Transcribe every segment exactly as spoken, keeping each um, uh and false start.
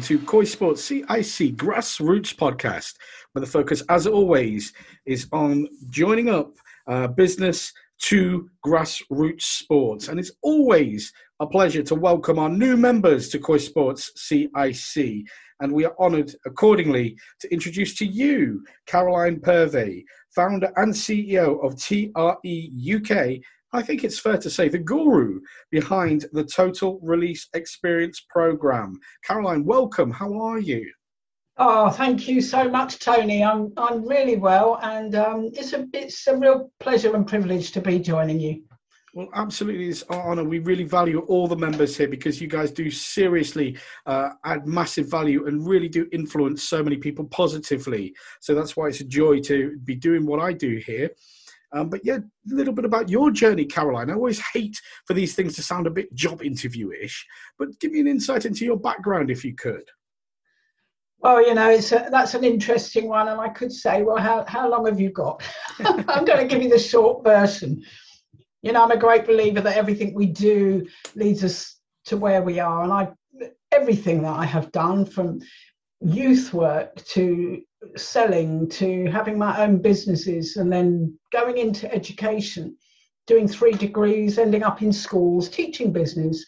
to Koi Sports C I C Grassroots Podcast, where the focus, as always, is on joining up uh, business to grassroots sports. And it's always a pleasure to welcome our new members to Koi Sports C I C. And we are honoured accordingly to introduce to you Caroline Purvey, founder and C E O of T R E U K. I think it's fair to say the guru behind the Total Release Experience program. Caroline, welcome. How are you? Oh, thank you so much, Tony. I'm I'm really well, and um, it's a it's a real pleasure and privilege to be joining you. Well, absolutely, it's an honour. We really value all the members here because you guys do seriously uh, add massive value and really do influence so many people positively. So that's why it's a joy to be doing what I do here. Um, but yeah, a little bit about your journey, Caroline. I always hate for these things to sound a bit job interview-ish, but give me an insight into your background if you could. Well, you know, it's a, that's an interesting one, and I could say, well, how, how long have you got? I'm going to give you the short version. You know, I'm a great believer that everything we do leads us to where we are, and I everything that I have done, from youth work to selling to having my own businesses and then going into education, doing three degrees, ending up in schools, teaching business.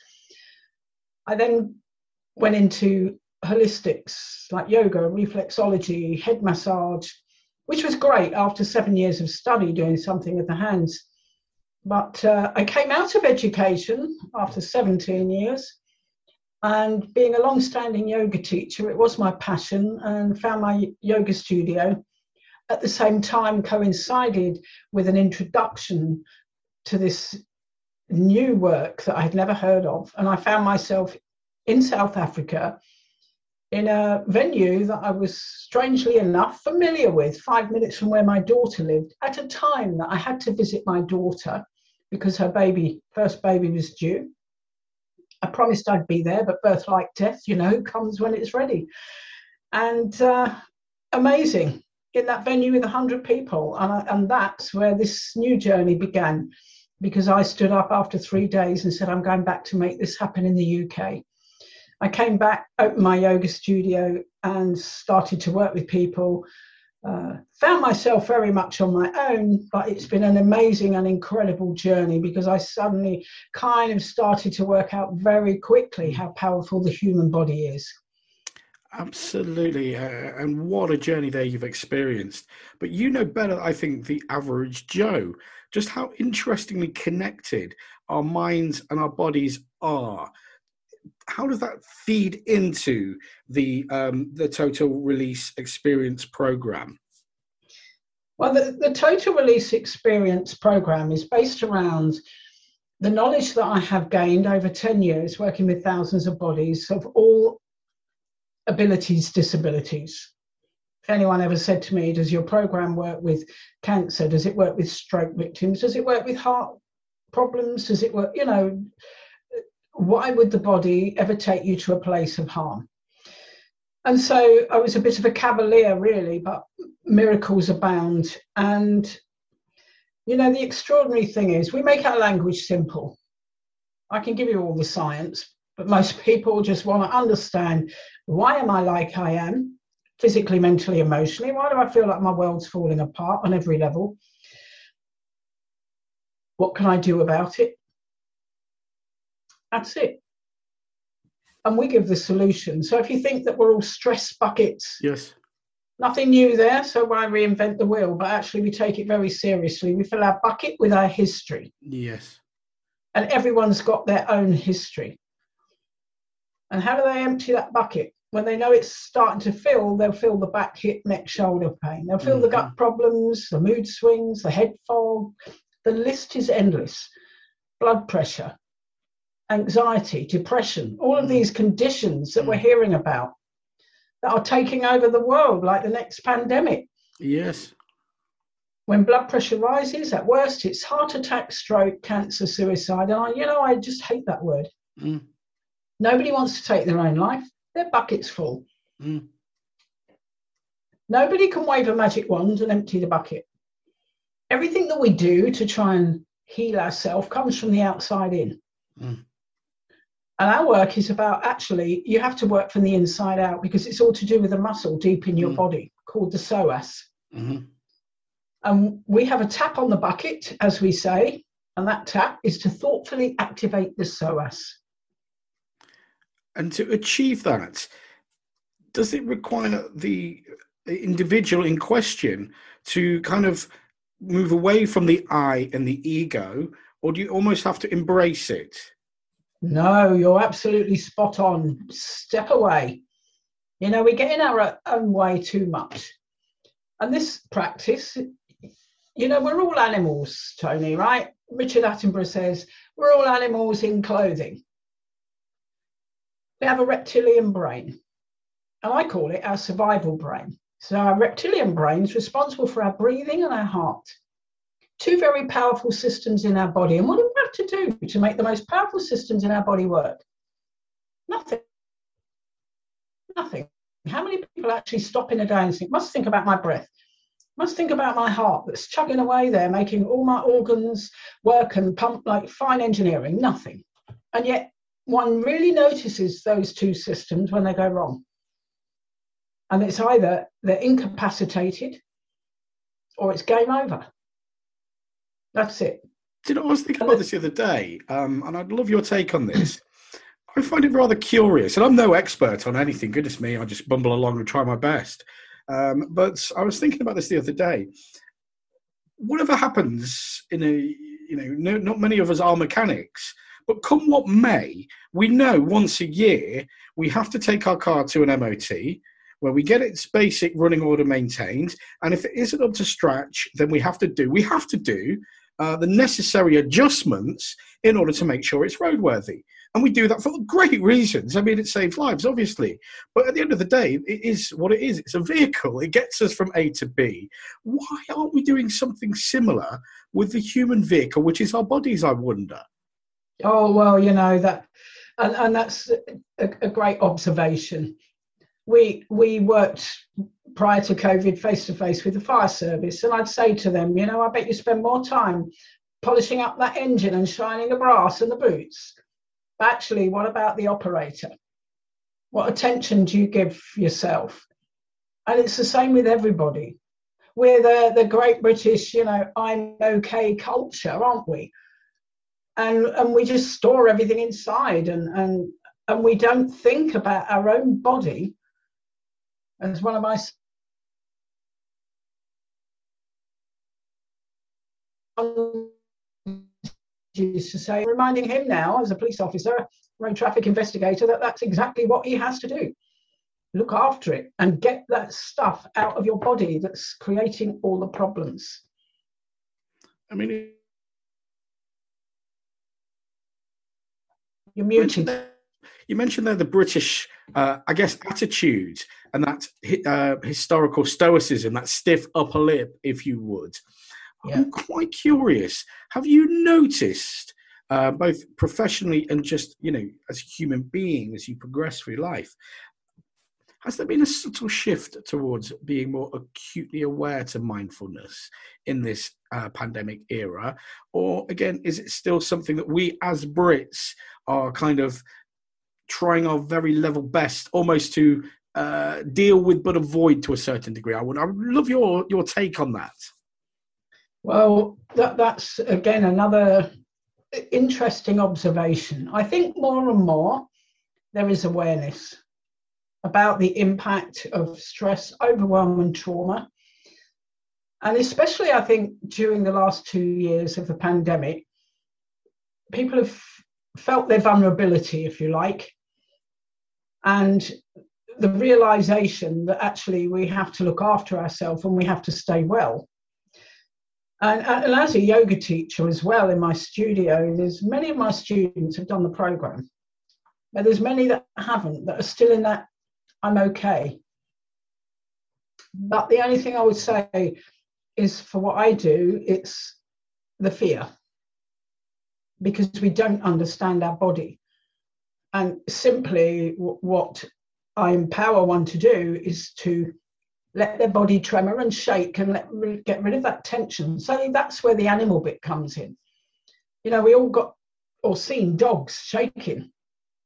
I then went into holistics like yoga, reflexology, head massage, which was great after seven years of study doing something with the hands. But uh, I came out of education after seventeen years, and being a long-standing yoga teacher, it was my passion, and found my yoga studio. At the same time, coincided with an introduction to this new work that I had never heard of. And I found myself in South Africa in a venue that I was, strangely enough, familiar with, five minutes from where my daughter lived, at a time that I had to visit my daughter because her baby, first baby was due. I promised I'd be there, but birth like death, you know, comes when it's ready. And uh, amazing, in that venue with one hundred people. And, I, and that's where this new journey began, because I stood up after three days and said, I'm going back to make this happen in the U K. I came back, opened my yoga studio and started to work with people. Uh, found myself very much on my own, but it's been an amazing and incredible journey, because I suddenly kind of started to work out very quickly how powerful the human body is. Absolutely. Uh, and what a journey there you've experienced. But you know better, I think, the average Joe, just how interestingly connected our minds and our bodies are. How does that feed into the um, the Total Release Experience program? Well, the, the Total Release Experience program is based around the knowledge that I have gained over ten years working with thousands of bodies of all abilities, disabilities. If anyone ever said to me, does your program work with cancer? Does it work with stroke victims? Does it work with heart problems? Does it work, you know, why would the body ever take you to a place of harm? And so I was a bit of a cavalier, really, but miracles abound. And, you know, the extraordinary thing is we make our language simple. I can give you all the science, but most people just want to understand, why am I like I am, physically, mentally, emotionally? Why do I feel like my world's falling apart on every level? What can I do about it? That's it. And we give the solution. So if you think that we're all stress buckets, yes, nothing new there, so why reinvent the wheel? But actually we take it very seriously. We fill our bucket with our history. Yes. And everyone's got their own history. And how do they empty that bucket? When they know it's starting to fill, they'll feel the back, hip, neck, shoulder pain. They'll feel mm-hmm. the gut problems, the mood swings, the head fog. The list is endless. Blood pressure, anxiety, depression, all of these conditions that we're hearing about that are taking over the world like the next pandemic. Yes. When blood pressure rises, at worst, it's heart attack, stroke, cancer, suicide. And I, you know, I just hate that word. Mm. Nobody wants to take their own life. Their bucket's full. Mm. Nobody can wave a magic wand and empty the bucket. Everything that we do to try and heal ourselves comes from the outside in. Mm. And our work is about, actually, you have to work from the inside out, because it's all to do with a muscle deep in your mm. body called the psoas. Mm-hmm. And we have a tap on the bucket, as we say, and that tap is to thoughtfully activate the psoas. And to achieve that, does it require the individual in question to kind of move away from the I and the ego, or do you almost have to embrace it? No, you're absolutely spot on. Step away. You know, we get in our own way too much. And this practice, you know, we're all animals, Tony, right? Richard Attenborough says, we're all animals in clothing. We have a reptilian brain, and I call it our survival brain. So our reptilian brain is responsible for our breathing and our heart. Two very powerful systems in our body. And what do we have to do to make the most powerful systems in our body work? Nothing. Nothing. How many people actually stop in a day and think, must think about my breath, must think about my heart that's chugging away there, making all my organs work and pump like fine engineering? Nothing. And yet one really notices those two systems when they go wrong. And it's either they're incapacitated or it's game over. That's it. Did I was thinking about this the other day, um, and I'd love your take on this. I find it rather curious, and I'm no expert on anything. Goodness me, I just bumble along and try my best. Um, but I was thinking about this the other day. Whatever happens in a, you know, no, not many of us are mechanics, but come what may, we know once a year we have to take our car to an M O T where we get its basic running order maintained, and if it isn't up to scratch, then we have to do we have to do uh, the necessary adjustments in order to make sure it's roadworthy. And we do that for great reasons. I mean, it saves lives, obviously. But at the end of the day, it is what it is. It's a vehicle. It gets us from A to B. Why aren't we doing something similar with the human vehicle, which is our bodies, I wonder? Oh, well, you know, that, and, and that's a, a great observation. We, we worked prior to COVID face-to-face with the fire service, and I'd say to them, you know, I bet you spend more time polishing up that engine and shining the brass and the boots. Actually, what about the operator? What attention do you give yourself? And it's the same with everybody. We're the, the great British, you know, I'm okay culture, aren't we? And and we just store everything inside, and, and, and we don't think about our own body. As one of my sons used to say, reminding him now as a police officer, road traffic investigator, that that's exactly what he has to do. Look after it and get that stuff out of your body that's creating all the problems. I mean, you're muted. You mentioned there the British, uh, I guess, attitude and that uh, historical stoicism, that stiff upper lip, if you would. Yeah. I'm quite curious. Have you noticed, uh, both professionally and just, you know, as a human being, as you progress through life, has there been a subtle shift towards being more acutely aware to mindfulness in this uh, pandemic era? Or, again, is it still something that we as Brits are kind of trying our very level best almost to uh, deal with but avoid to a certain degree? I would, I would love your, your take on that. Well, that, that's, again, another interesting observation. I think more and more there is awareness about the impact of stress, overwhelm and trauma. And especially, I think, during the last two years of the pandemic, people have felt their vulnerability, if you like, and the realization that actually we have to look after ourselves and we have to stay well. And, and as a yoga teacher as well in my studio, there's many of my students have done the program, but there's many that haven't, that are still in that I'm okay. But the only thing I would say is, for what I do, it's the fear, because we don't understand our body. And simply w- what I empower one to do is to let their body tremor and shake and let re- get rid of that tension. So that's where the animal bit comes in. You know, we all got or seen dogs shaking.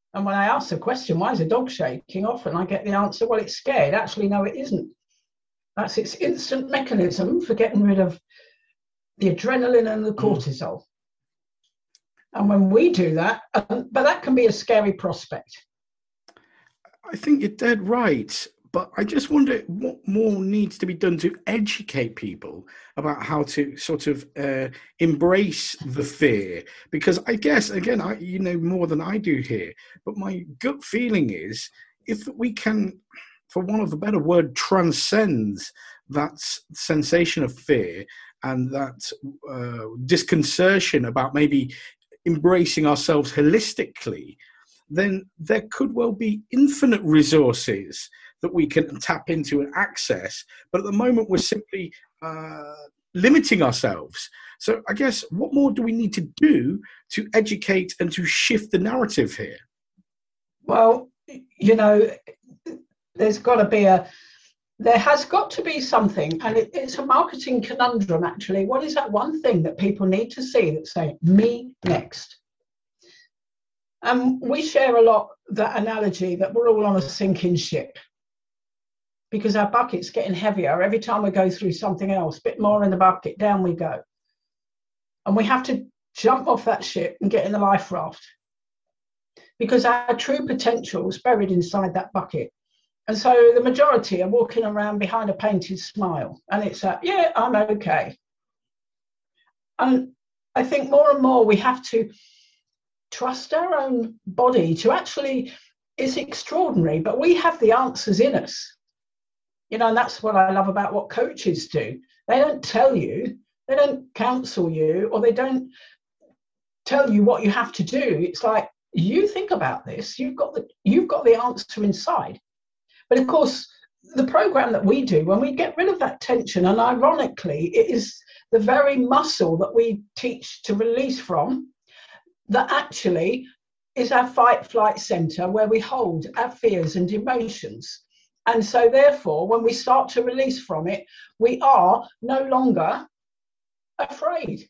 And when I ask the question, why is a dog shaking? Often I get the answer, well, it's scared. Actually, no, it isn't. That's its instant mechanism for getting rid of the adrenaline and the cortisol. Mm. And when we do that, um, but that can be a scary prospect. I think you're dead right. But I just wonder what more needs to be done to educate people about how to sort of uh, embrace the fear. Because I guess, again, I, you know more than I do here, but my gut feeling is if we can, for want of a better word, transcend that sensation of fear and that uh, disconcertion about maybe embracing ourselves holistically, then there could well be infinite resources that we can tap into and access. But at the moment, we're simply uh, limiting ourselves. So I guess what more do we need to do to educate and to shift the narrative here? Well, you know, there's got to be a, there has got to be something, and it, it's a marketing conundrum, actually. What is that one thing that people need to see that say, me next? And we share a lot that analogy that we're all on a sinking ship, because our bucket's getting heavier. Every time we go through something else, a bit more in the bucket, down we go. And we have to jump off that ship and get in the life raft, because our true potential is buried inside that bucket. And so the majority are walking around behind a painted smile, and it's a, yeah, I'm okay. And I think more and more we have to trust our own body to actually, it's extraordinary, but we have the answers in us. You know, and that's what I love about what coaches do. They don't tell you, they don't counsel you, or they don't tell you what you have to do. It's like, you think about this, you've got the, you've got the answer inside. But of course, the program that we do, when we get rid of that tension, and ironically, it is the very muscle that we teach to release from, that actually is our fight flight center, where we hold our fears and emotions. And so therefore, when we start to release from it, we are no longer afraid.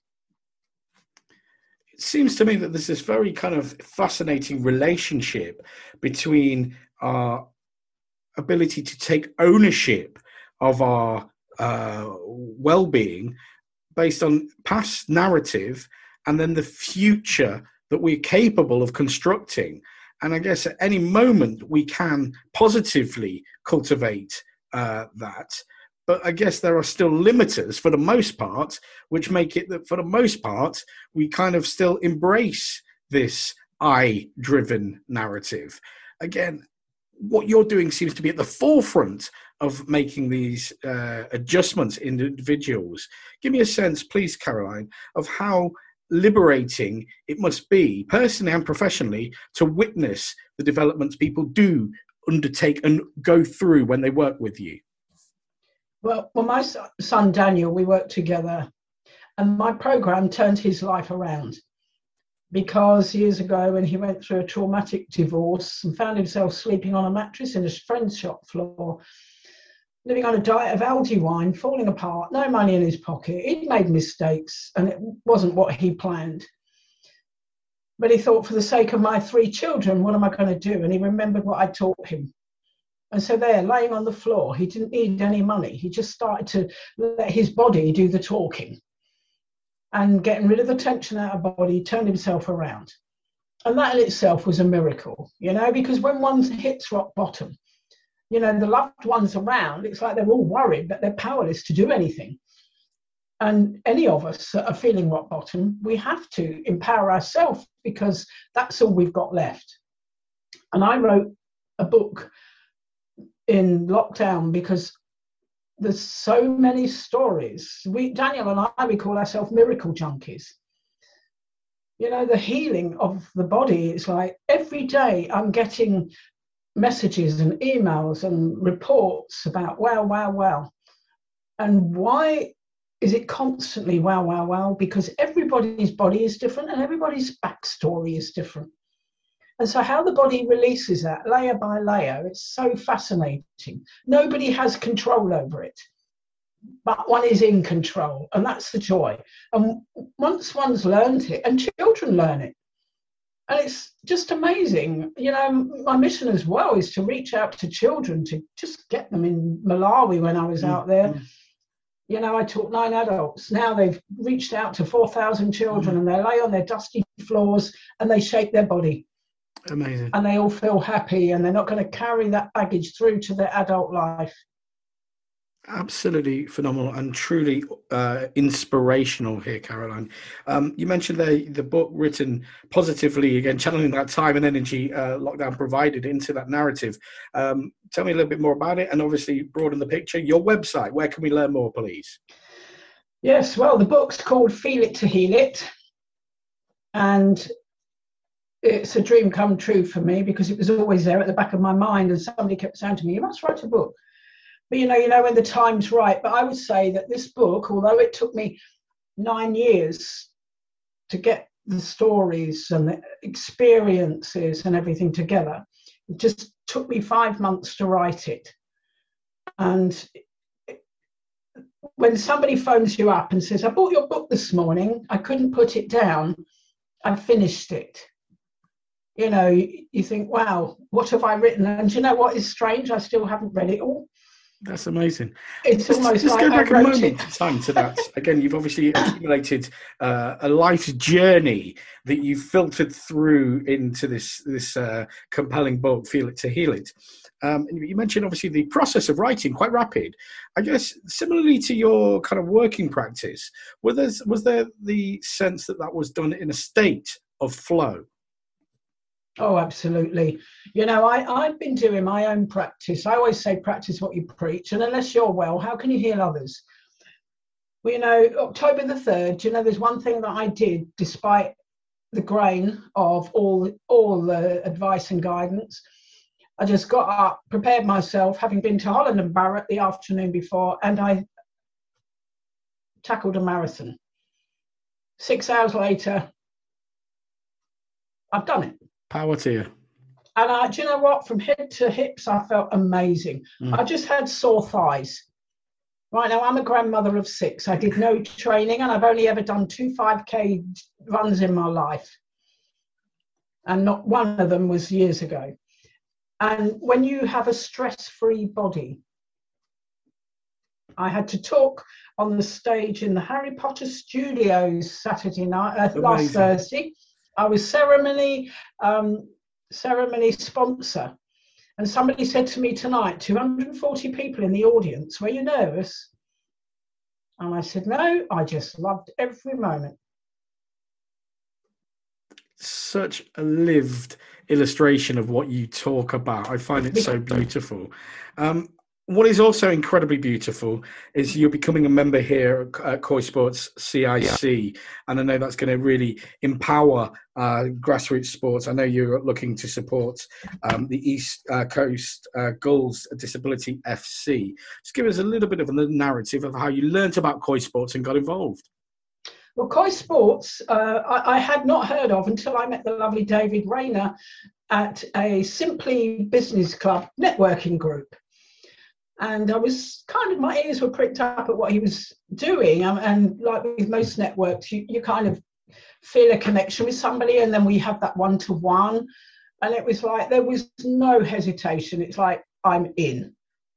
It seems to me that there's this very kind of fascinating relationship between our ability to take ownership of our uh, well-being based on past narrative and then the future that we're capable of constructing. And I guess at any moment we can positively cultivate uh, that. But I guess there are still limiters for the most part, which make it that for the most part, we kind of still embrace this I-driven narrative. Again, what you're doing seems to be at the forefront of making these uh, adjustments in individuals. Give me a sense, please, Caroline, of how liberating it must be, personally and professionally, to witness the developments people do undertake and go through when they work with you. Well, well, my son Daniel, we worked together, and my program turned his life around, because years ago, when he went through a traumatic divorce and found himself sleeping on a mattress in a friend's shop floor, living on a diet of algae wine, falling apart, no money in his pocket. He'd made mistakes, and it wasn't what he planned. But he thought, for the sake of my three children, what am I going to do? And he remembered what I taught him. And so there, laying on the floor, he didn't need any money. He just started to let his body do the talking. And getting rid of the tension out of body, turned himself around. And that in itself was a miracle, you know, because when one hits rock bottom, you know, the loved ones around, it's like they're all worried, but they're powerless to do anything. And any of us that are feeling rock bottom, we have to empower ourselves, because that's all we've got left. And I wrote a book in lockdown because there's so many stories. We, Daniel and I, we call ourselves miracle junkies. You know, the healing of the body, it's like every day I'm getting messages and emails and reports about wow, wow, wow. And why is it constantly wow, wow, wow? Because everybody's body is different and everybody's backstory is different. And so how the body releases that layer by layer, it's so fascinating. Nobody has control over it, but one is in control, and that's the joy. And once one's learned it, and children learn it, And it's just amazing. You know, my mission as well is to reach out to children, to just get them in Malawi when I was mm-hmm. out there. You know, I taught nine adults. Now they've reached out to four thousand children mm-hmm. and they lay on their dusty floors and they shake their body. Amazing. And they all feel happy and they're not going to carry that baggage through to their adult life. Absolutely phenomenal and truly uh, inspirational here, Caroline. Um, you mentioned the the book written positively, again, channeling that time and energy uh, lockdown provided into that narrative. Um, tell me a little bit more about it and obviously broaden the picture. Your website, where can we learn more, please? Yes, well, the book's called Feel It to Heal It. And it's a dream come true for me because it was always there at the back of my mind and somebody kept saying to me, you must write a book. But, you know, you know when the time's right. But I would say that this book, although it took me nine years to get the stories and the experiences and everything together, it just took me five months to write it. And when somebody phones you up and says, I bought your book this morning, I couldn't put it down, I finished it. You know, you, you think, wow, what have I written? And you know what is strange? I still haven't read it all. That's amazing. It's let's, almost let's like go back I a wrote moment it. in time to that. Again, you've obviously accumulated uh, a life's journey that you've filtered through into this this uh, compelling book, Feel It to Heal It. Um, and you mentioned obviously the process of writing, quite rapid. I guess similarly to your kind of working practice, was there, was there the sense that that was done in a state of flow? Oh, absolutely. You know, I, I've been doing my own practice. I always say practice what you preach. And unless you're well, how can you heal others? Well, you know, October the third, you know, there's one thing that I did despite the grain of all, all the advice and guidance. I just got up, prepared myself, having been to Holland and Barrett the afternoon before, and I tackled a marathon. Six hours later, I've done it. Power to you. And I, do you know what? From head to hips, I felt amazing. Mm. I just had sore thighs. Right now, I'm a grandmother of six. I did no training, and I've only ever done two five K runs in my life. And not one of them was years ago. And when you have a stress-free body, I had to talk on the stage in the Harry Potter Studios Saturday night, uh, last Thursday. I was ceremony um, ceremony sponsor, and somebody said to me tonight, two hundred forty people in the audience, were you nervous? And I said, no, I just loved every moment. Such a lived illustration of what you talk about. I find it so beautiful. Um, What is also incredibly beautiful is you're becoming a member here at Koi Sports C I C, and I know that's going to really empower uh, grassroots sports. I know you're looking to support um, the East uh, Coast uh, Gulls Disability F C. Just give us a little bit of a narrative of how you learnt about Koi Sports and got involved. Well, Koi Sports, uh, I, I had not heard of until I met the lovely David Rayner at a Simply Business Club networking group. And I was kind of, my ears were pricked up at what he was doing. And, and like with most networks, you, you kind of feel a connection with somebody, and then we have that one-to-one. And it was like, there was no hesitation. It's like, I'm in.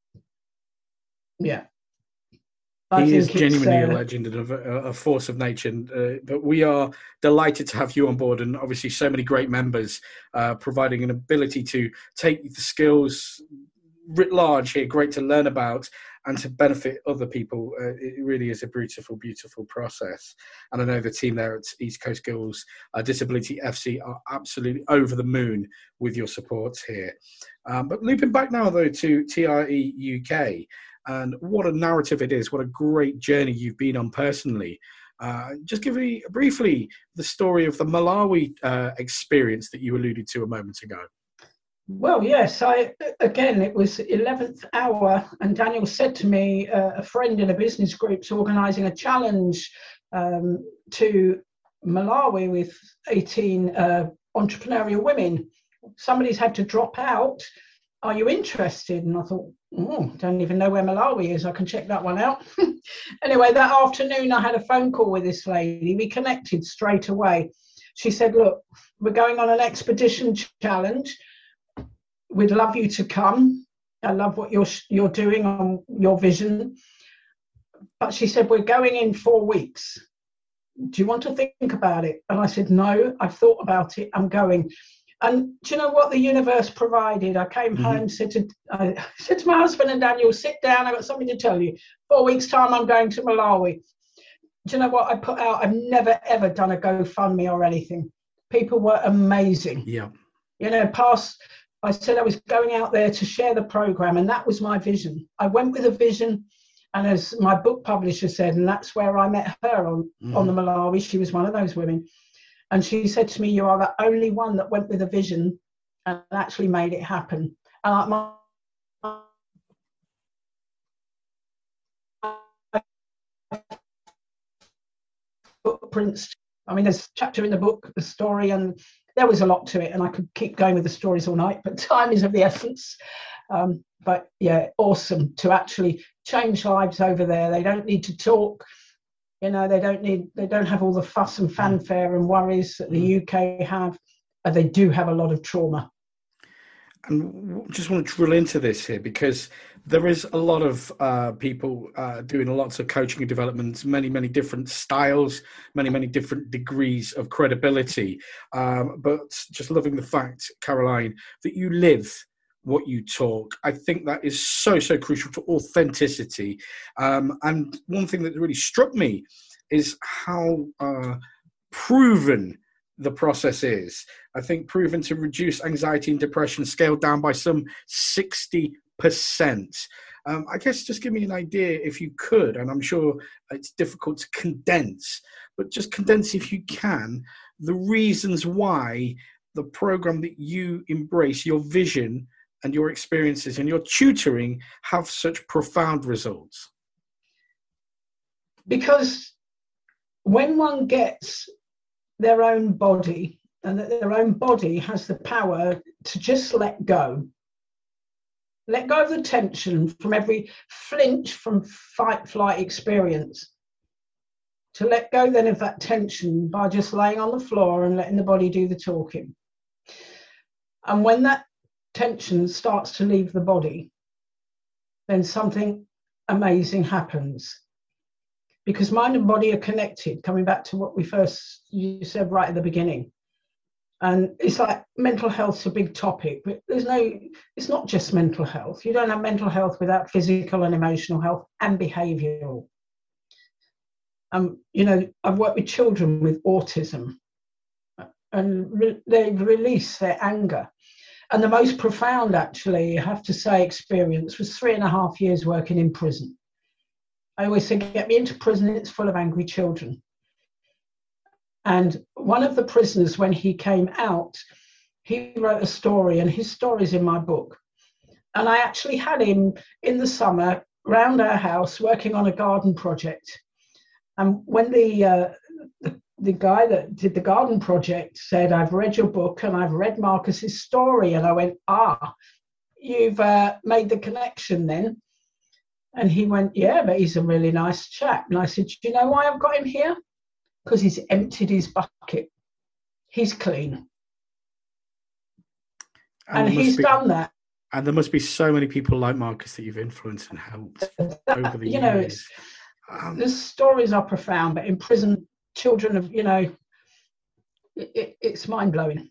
Yeah. I he is genuinely uh, a legend and a, a force of nature. Uh, but we are delighted to have you on board, and obviously so many great members uh, providing an ability to take the skills writ large here, great to learn about and to benefit other people. Uh, it really is a beautiful, beautiful process. And I know the team there at East Coast Girls uh, Disability F C are absolutely over the moon with your support here. Um, but looping back now, though, to T R E U K, and what a narrative it is, what a great journey you've been on personally. Uh, just give me briefly the story of the Malawi uh, experience that you alluded to a moment ago. Well, yes, I again, it was eleventh hour, and Daniel said to me, uh, a friend in a business group's organising a challenge um, to Malawi with eighteen uh, entrepreneurial women. Somebody's had to drop out. Are you interested? And I thought, oh, don't even know where Malawi is. I can check that one out. Anyway, that afternoon I had a phone call with this lady. We connected straight away. She said, look, we're going on an expedition challenge. We'd love you to come. I love what you're you're doing on your vision. But she said, we're going in four weeks. Do you want to think about it? And I said, no, I've thought about it. I'm going. And do you know what the universe provided? I came mm-hmm. home, said to, I said to my husband and Daniel, sit down, I've got something to tell you. Four weeks' time, I'm going to Malawi. Do you know what I put out? I've never, ever done a GoFundMe or anything. People were amazing. Yeah. You know, past, I said I was going out there to share the program, and that was my vision. I went with a vision, and as my book publisher said, and that's where I met her on, mm-hmm. on the Malawi. She was one of those women. And she said to me, you are the only one that went with a vision and actually made it happen. And my, footprints, I mean, there's a chapter in the book, the story, and there was a lot to it. And I could keep going with the stories all night, but time is of the essence. Um, but yeah, awesome to actually change lives over there. They don't need to talk. You know, they don't need, they don't have all the fuss and fanfare and worries that the U K have. But they do have a lot of trauma. And just want to drill into this here, because there is a lot of uh, people uh, doing lots of coaching and development, many, many different styles, many, many different degrees of credibility. Um, but just loving the fact, Caroline, that you live what you talk. I think that is so, so crucial to authenticity. Um, and one thing that really struck me is how uh, proven the process is. I think proven to reduce anxiety and depression, scaled down by some sixty percent. Um, I guess just give me an idea if you could, and I'm sure it's difficult to condense, but just condense if you can, the reasons why the program that you embrace, your vision and your experiences and your tutoring have such profound results. Because when one gets their own body, and that their own body has the power to just let go, let go of the tension from every flinch from fight flight experience, to let go then of that tension by just laying on the floor and letting the body do the talking. And when that tension starts to leave the body, then something amazing happens. Because mind and body are connected, coming back to what we first, you said right at the beginning. And it's like mental health's a big topic, but there's no, it's not just mental health. You don't have mental health without physical and emotional health and behavioural. Um, you know, I've worked with children with autism, and re- they release their anger. And the most profound, actually, I have to say, experience was three and a half years working in prison. I always say, get me into prison, it's full of angry children. And one of the prisoners, when he came out, he wrote a story, and his story's in my book. And I actually had him in the summer round our house working on a garden project. And when the, uh, the the guy that did the garden project said, I've read your book and I've read Marcus's story, and I went, ah, you've uh, made the connection then. And he went, yeah, but he's a really nice chap. And I said, do you know why I've got him here? Because he's emptied his bucket. He's clean. And, and he's be, done that. And there must be so many people like Marcus that you've influenced and helped that, over the you years. Know, it's, um, the stories are profound, but in prison, children of, you know, it, it, it's mind-blowing.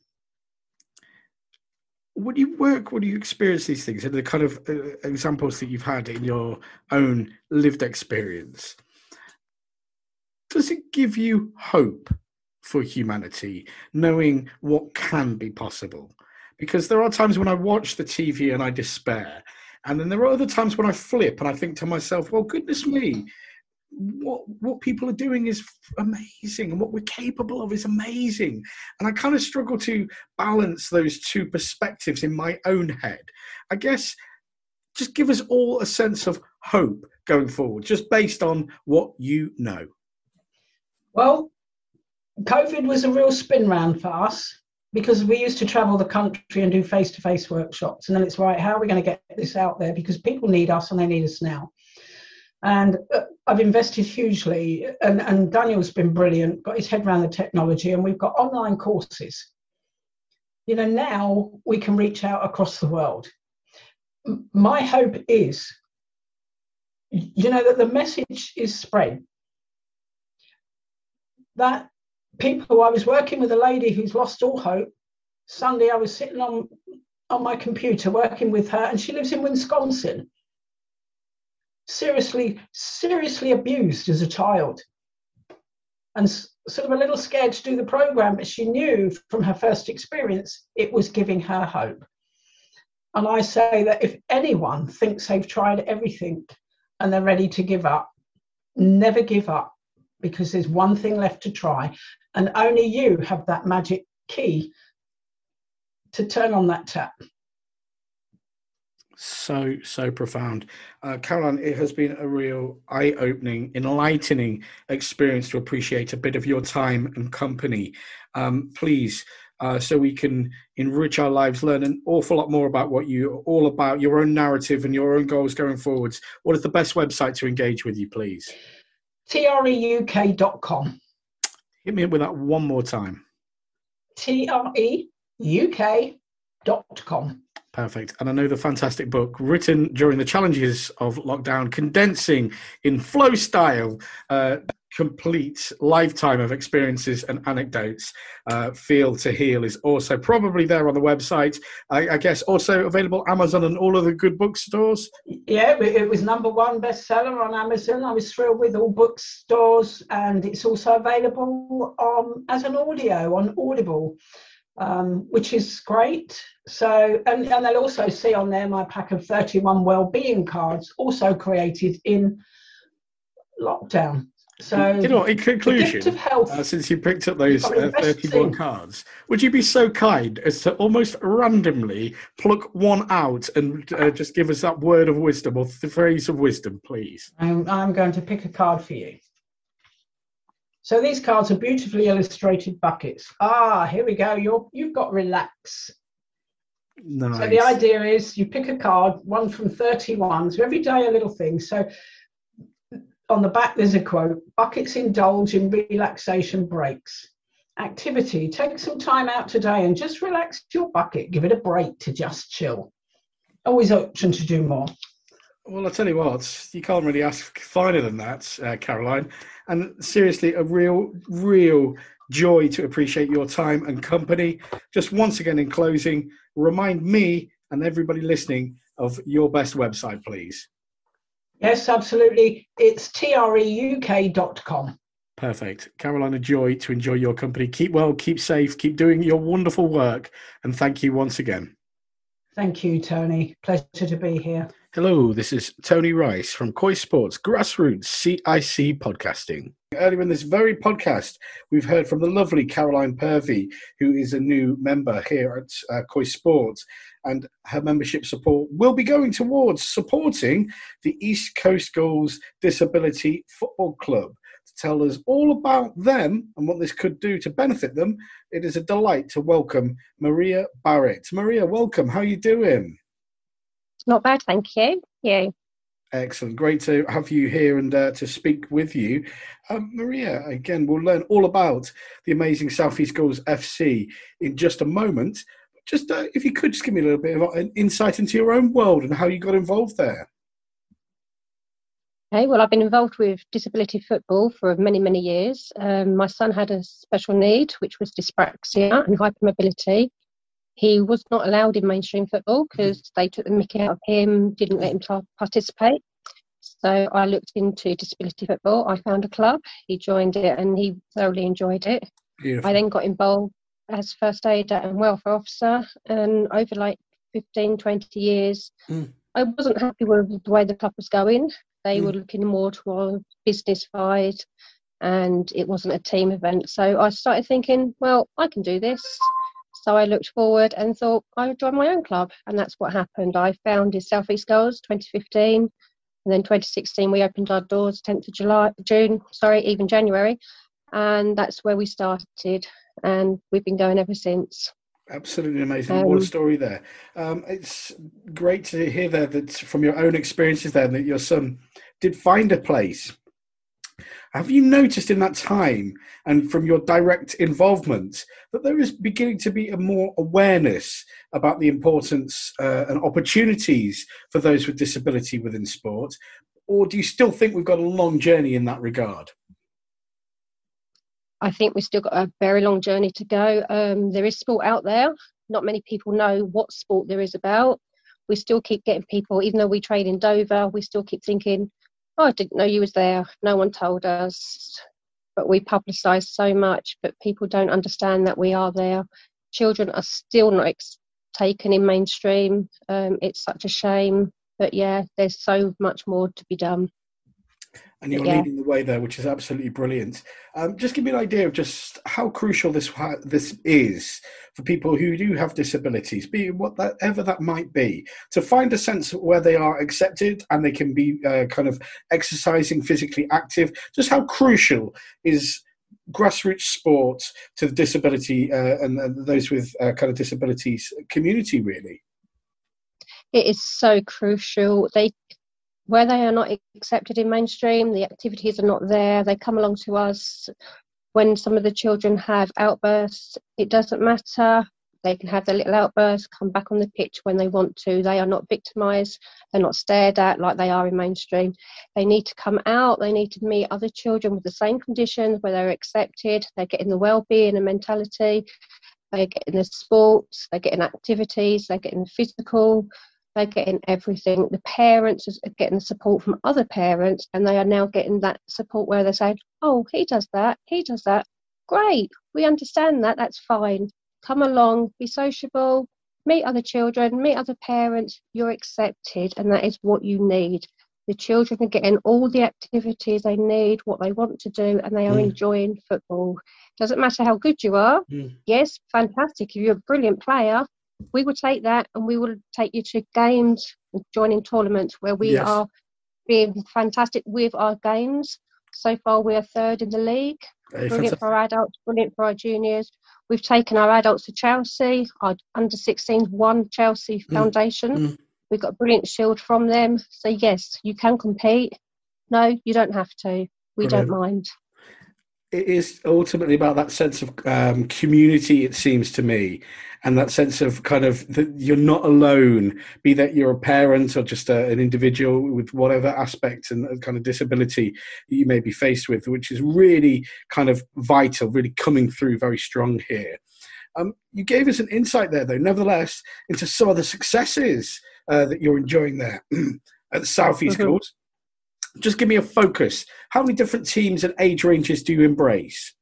When you work, when you experience these things, and the kind of uh, examples that you've had in your own lived experience, does it give you hope for humanity, knowing what can be possible? Because there are times when I watch the T V and I despair, and then there are other times when I flip and I think to myself, well, goodness me, what what people are doing is amazing, and what we're capable of is amazing. And I kind of struggle to balance those two perspectives in my own head. I guess just give us all a sense of hope going forward, just based on what you know. Well, COVID was a real spin round for us, because we used to travel the country and do face-to-face workshops, and then it's right, how are we going to get this out there? Because people need us and they need us now. And I've invested hugely, and, and Daniel's been brilliant, got his head around the technology, and we've got online courses. You know, now we can reach out across the world. My hope is, you know, that the message is spread. That people, I was working with a lady who's lost all hope. Sunday, I was sitting on, on my computer working with her, and she lives in Wisconsin. Seriously, seriously abused as a child. And sort of a little scared to do the program, but she knew from her first experience it was giving her hope. And I say that if anyone thinks they've tried everything and they're ready to give up, never give up, because there's one thing left to try, and only you have that magic key to turn on that tap. So, so profound. Uh, Caroline, it has been a real eye-opening, enlightening experience to appreciate a bit of your time and company. Um, please, uh, so we can enrich our lives, learn an awful lot more about what you're all about, your own narrative and your own goals going forwards. What is the best website to engage with you, please? T R E U K dot com. Hit me up with that one more time. T R E U K dot com. Perfect. And I know the fantastic book written during the challenges of lockdown, condensing in flow style, uh, complete lifetime of experiences and anecdotes. Uh, Feel to Heal is also probably there on the website. I, I guess also available Amazon and all of the good bookstores. Yeah, it was number one bestseller on Amazon. I was thrilled with all bookstores, and it's also available um, as an audio on Audible. Um, which is great. So, and, and they'll also see on there my pack of thirty-one well-being cards, also created in lockdown. So, you know, in conclusion, the gift of health, uh, since you picked up those uh, thirty-one cards, would you be so kind as to almost randomly pluck one out and uh, just give us that word of wisdom or the phrase of wisdom, please? I'm, I'm going to pick a card for you. So these cards are beautifully illustrated buckets. Ah, here we go. You're, you've got relax. Nice. So the idea is you pick a card, one from thirty-one. So every day a little thing. So on the back there's a quote: buckets indulge in relaxation breaks. Activity: take some time out today and just relax your bucket. Give it a break to just chill. Always option to do more. Well, I'll tell you what, you can't really ask finer than that, uh, Caroline. And seriously, a real, real joy to appreciate your time and company. Just once again, in closing, remind me and everybody listening of your best website, please. Yes, absolutely. It's T R E U K dot com. Perfect. Caroline, a joy to enjoy your company. Keep well, keep safe, keep doing your wonderful work. And thank you once again. Thank you, Tony. Pleasure to be here. Hello, this is Tony Rice from Koi Sports Grassroots C I C Podcasting. Earlier in this very podcast, we've heard from the lovely Caroline Purvey, who is a new member here at uh, Koi Sports, and her membership support will be going towards supporting the East Coast Girls Disability Football Club. To tell us all about them and what this could do to benefit them, it is a delight to welcome Maria Barrett. Maria, welcome. How are you doing? Not bad, thank you. You? Excellent. Great to have you here and uh, to speak with you. Um, Maria, again, we'll learn all about the amazing Southeast Girls F C in just a moment. Just uh, if you could just give me a little bit of an insight into your own world and how you got involved there. Okay, well, I've been involved with disability football for many, many years. Um, my son had a special need, which was dyspraxia and hypermobility. He was not allowed in mainstream football because they took the mickey out of him, didn't let him t- participate. So I looked into disability football. I found a club. He joined it and he thoroughly enjoyed it. Beautiful. I then got involved as first aider and welfare officer, and over like fifteen, twenty years, mm. I wasn't happy with the way the club was going. They mm. were looking more towards business side, and it wasn't a team event. So I started thinking, well, I can do this. So I looked forward and thought I would join my own club, and that's what happened. I founded Southeast Girls twenty fifteen, and then twenty sixteen we opened our doors tenth of July, June, sorry, even January, and that's where we started, and we've been going ever since. Absolutely amazing. Um, what a story there. Um, it's great to hear there that from your own experiences there that your son did find a place Have you noticed in that time and from your direct involvement that there is beginning to be a more awareness about the importance uh, and opportunities for those with disability within sport? Or do you still think we've got a long journey in that regard? I think we've still got a very long journey to go. Um, there is sport out there. Not many people know what sport there is about. We still keep getting people, even though we train in Dover, we still keep thinking, oh, I didn't know you was there. No one told us. But we publicise so much, but people don't understand that we are there. Children are still not ex- taken in mainstream. Um, it's such a shame. But yeah, there's so much more to be done. And you're yeah. leading the way there, which is absolutely brilliant. Um, just give me an idea of just how crucial this this is for people who do have disabilities, be it whatever that might be, to find a sense of where they are accepted and they can be uh, kind of exercising, physically active. Just how crucial is grassroots sport to the disability uh, and, and those with uh, kind of disabilities community, really? It is so crucial. They Where they are not accepted in mainstream, the activities are not there. They come along to us when some of the children have outbursts. It doesn't matter. They can have their little outbursts, come back on the pitch when they want to. They are not victimised. They're not stared at like they are in mainstream. They need to come out. They need to meet other children with the same conditions where they're accepted. They're getting the well-being and mentality. They're getting the sports. They're getting activities. They're getting physical. They're getting everything. The parents are getting the support from other parents, and they are now getting that support where they're saying, oh, he does that, he does that. Great, we understand that, that's fine. Come along, be sociable, meet other children, meet other parents. You're accepted, and that is what you need. The children are getting all the activities they need, what they want to do, and they are mm. enjoying football. Doesn't matter how good you are. Mm. Yes, fantastic. If you're a brilliant player, we will take that and we will take you to games and joining tournaments where we yes. are being fantastic with our games. So far, we are third in the league. Hey, brilliant fantastic. For our adults, brilliant for our juniors. We've taken our adults to Chelsea. Our under sixteens won Chelsea mm. Foundation. Mm. We've got a brilliant shield from them. So, yes, you can compete. No, you don't have to. We brilliant. Don't mind. It is ultimately about that sense of um, community, it seems to me, and that sense of kind of that you're not alone, be that you're a parent or just a, an individual with whatever aspect and kind of disability that you may be faced with, which is really kind of vital, really coming through very strong here. Um, you gave us an insight there, though, nevertheless, into some of the successes uh, that you're enjoying there at the South East mm-hmm. Court. Just give me a focus. How many different teams and age ranges do you embrace?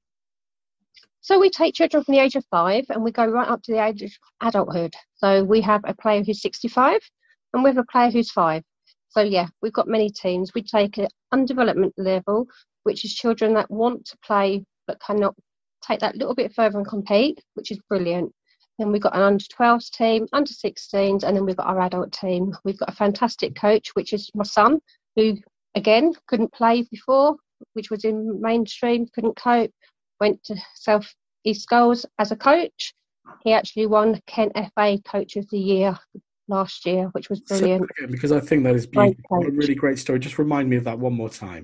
So we take children from the age of five and we go right up to the age of adulthood. So we have a player who's sixty-five and we have a player who's five. So yeah, we've got many teams. We take an undevelopment level, which is children that want to play but cannot take that little bit further and compete, which is brilliant. Then we've got an under twelves team, under sixteens, and then we've got our adult team. We've got a fantastic coach, which is my son, who again couldn't play before, which was in mainstream, couldn't cope, went to South East Schools as a coach. He actually won Kent F A Coach of the Year last year, which was brilliant. So, because I think that is beautiful, a really great story. Just remind me of that one more time.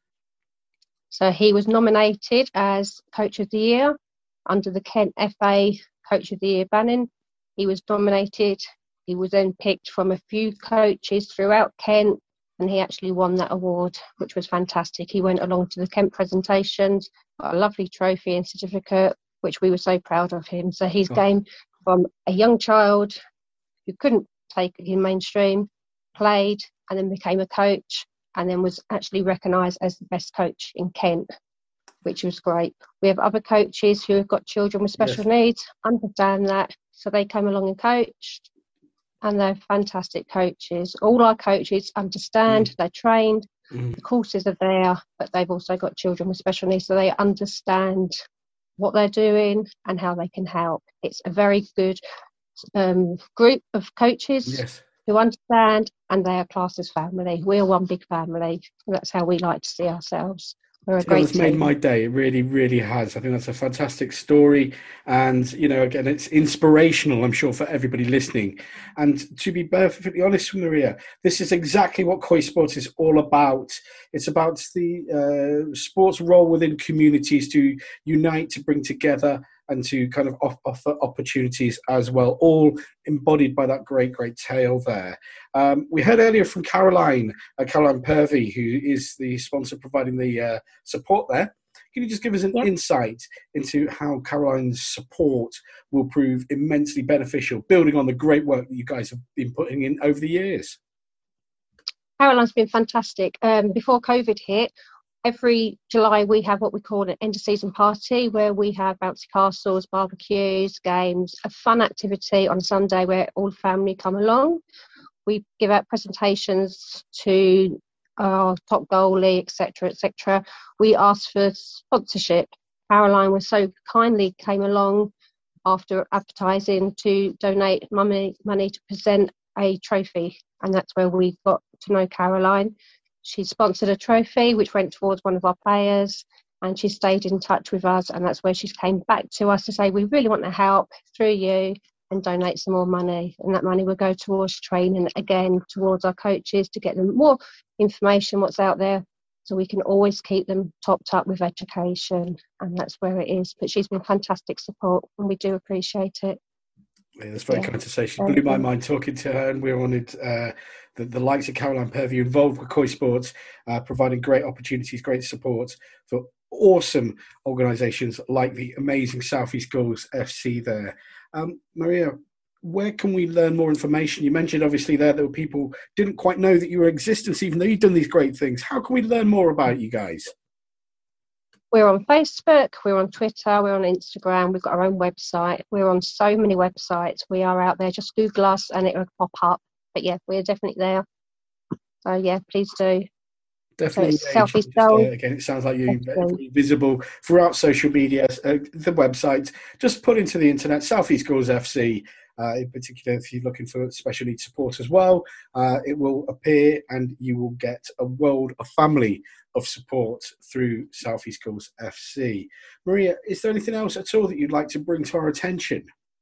So he was nominated as Coach of the Year under the Kent F A Coach of the Year banning. He was nominated. He was then picked from a few coaches throughout Kent, and he actually won that award, which was fantastic. He went along to the Kent presentations, got a lovely trophy and certificate, which we were so proud of him. So he's oh. came from a young child who couldn't take it in mainstream, played, and then became a coach, and then was actually recognised as the best coach in Kent, which was great. We have other coaches who have got children with special yes. needs, understand that, so they came along and coached. And they're fantastic coaches. All our coaches understand, mm. they're trained, mm. the courses are there, but they've also got children with special needs, so they understand what they're doing and how they can help. It's a very good um, group of coaches yes. who understand, and they are classed as family. We're one big family, and that's how we like to see ourselves. We're a You know, great it's made team. my day. It really, really has. I think that's a fantastic story. And, you know, again, it's inspirational, I'm sure, for everybody listening. And to be perfectly honest with Maria, this is exactly what Koi Sports is all about. It's about the uh, sports role within communities to unite, to bring together, and to kind of off- offer opportunities as well, all embodied by that great, great tale there. Um, we heard earlier from Caroline, uh, Caroline Purvey, who is the sponsor providing the uh, support there. Can you just give us an Yep. insight into how Caroline's support will prove immensely beneficial, building on the great work that you guys have been putting in over the years? Caroline's been fantastic. Um, before COVID hit, every July we have what we call an end of season party, where we have bouncy castles, barbecues, games, a fun activity on a Sunday where all the family come along. We give out presentations to our top goalie, et cetera, et cetera. We asked for sponsorship. Caroline was so kindly came along after advertising to donate money, money to present a trophy, and that's where we got to know Caroline. She sponsored a trophy which went towards one of our players, and she stayed in touch with us, and that's where she came back to us to say, we really want to help through you and donate some more money, and that money will go towards training, again towards our coaches, to get them more information what's out there, so we can always keep them topped up with education, and that's where it is. But she's been fantastic support, and we do appreciate it. Yeah, that's very Yeah. kind to say. She blew my mind talking to her, and we wanted uh, the, the likes of Caroline Purvey involved with Koi Sports, uh, providing great opportunities, great support for awesome organisations like the amazing South East Goals F C there. Um, Maria, where can we learn more information? You mentioned obviously there that people didn't quite know that you were in existence, even though you've done these great things. How can we learn more about you guys? We're on Facebook, we're on Twitter, we're on Instagram, we've got our own website. We're on so many websites. We are out there. Just Google us and it will pop up. But yeah, we're definitely there. So yeah, please do. Definitely. So South East just, uh, Goals. again, it sounds like you're very visible throughout social media, uh, the website. Just put into the internet, South East Goals F C. Uh, in particular, if you're looking for special needs support as well, uh, it will appear and you will get a world, a family of support through South East Goals F C. Maria, is there anything else at all that you'd like to bring to our attention?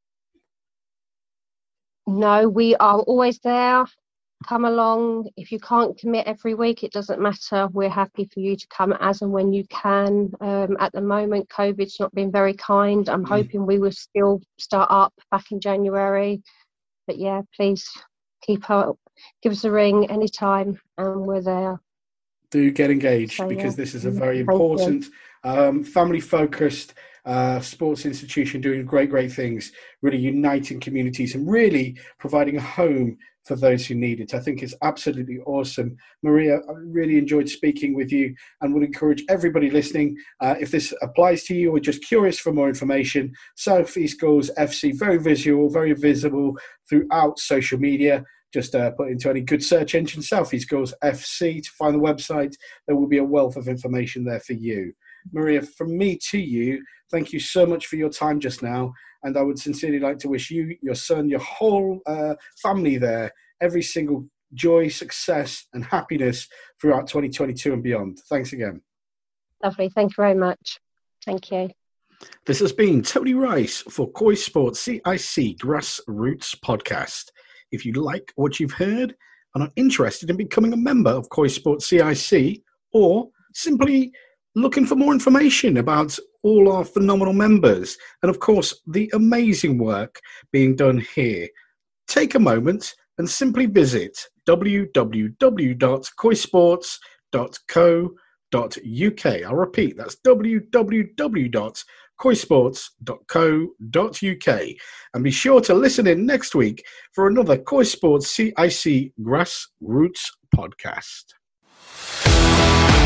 No, we are always there. Come along. If you can't commit every week, it doesn't matter. We're happy for you to come as and when you can. Um, at the moment, COVID's not been very kind. I'm mm. hoping we will still start up back in January. But yeah, please keep up. Give us a ring anytime and we're there. Do get engaged so, because yeah. this is a very important, um, family-focused uh, sports institution doing great, great things, really uniting communities and really providing a home for those who need it. I think it's absolutely awesome. Maria, I really enjoyed speaking with you and would encourage everybody listening, uh, if this applies to you or just curious for more information, South East Goals F C, very visual, very visible throughout social media. Just uh, put into any good search engine, South East Goals F C, to find the website. There will be a wealth of information there for you. Maria, from me to you, thank you so much for your time just now. And I would sincerely like to wish you, your son, your whole uh, family there, every single joy, success and happiness throughout twenty twenty-two and beyond. Thanks again. Lovely. Thank you very much. Thank you. This has been Tony Rice for Koi Sports C I C Grassroots Podcast. If you like what you've heard and are interested in becoming a member of Koi Sports C I C, or simply looking for more information about all our phenomenal members and, of course, the amazing work being done here, take a moment and simply visit w w w dot koi sports dot co dot u k. I'll repeat, that's w w w dot koi sports dot co dot u k. And be sure to listen in next week for another Koi Sports C I C Grassroots podcast.